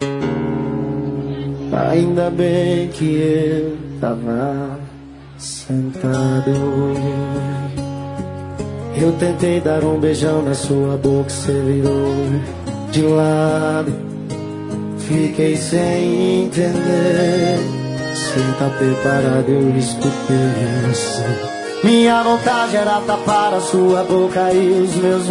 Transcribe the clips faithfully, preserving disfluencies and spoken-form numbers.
Ainda bem que eu tava sentado. Eu tentei dar um beijão na sua boca, você virou de lado. Fiquei sem entender, sem estar preparado, eu escutei assim. Minha vontade era tapar a sua boca e os meus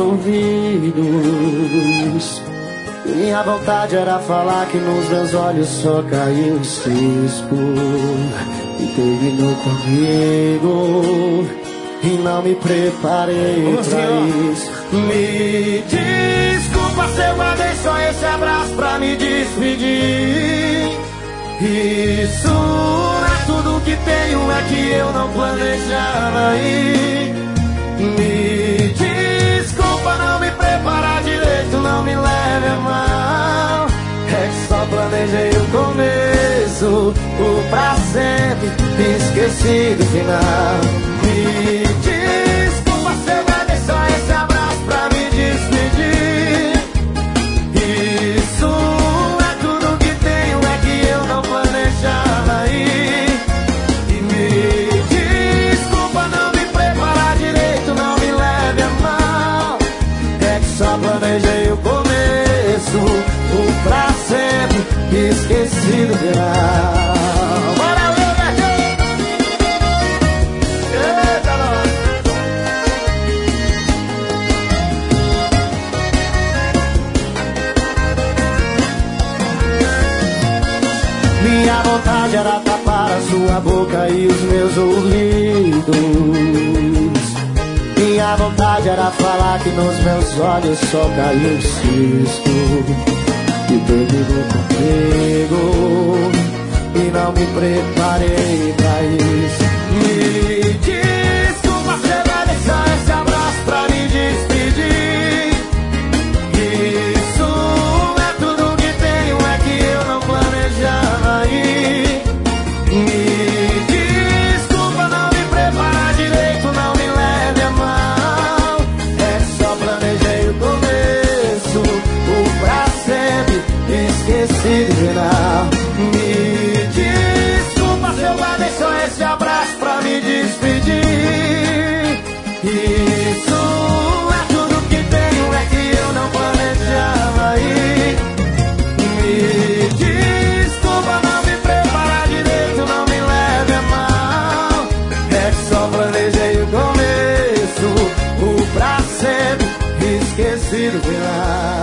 ouvidos. Minha vontade era falar que nos meus olhos só caiu um cisco. E terminou comigo e não me preparei pra isso. Me desculpa se eu guardei só esse abraço pra me despedir. Isso não é tudo que tenho, é que eu não planejava ir. Me desculpa não me preparar direito, não me leve a mal. É que só planejei o começo, o pra sempre, esqueci do final. Me desculpa se eu guardei só esse abraço pra me despedir. Isso é tudo que tenho, é que eu não planejava ir. E me desculpa não me preparar direito, não me leve a mal. É que só planejei o começo, o pra sempre, esqueci do final. Bora ver, Bertinho! Eita, nós! Minha vontade era tapar a sua boca e os meus ouvidos. Minha vontade era falar que nos meus olhos só caiu um cisco. E terminou comigo e não me preparei pra isso. Me desculpa se eu guardei só esse abraço pra me despedir. Isso é tudo que tenho, é que eu não planejava ir. Me desculpa não me preparar direito, não me leve a mal. É que só planejei o começo, o pra sempre, esqueci do final. Me desculpa se eu guardei só esse abraço pra me despedir. Isso é tudo que tenho, é que eu não planejava ir. Me desculpa não me preparar direito, não me leve a mal. É que só planejei o começo, o pra sempre, esqueci do final.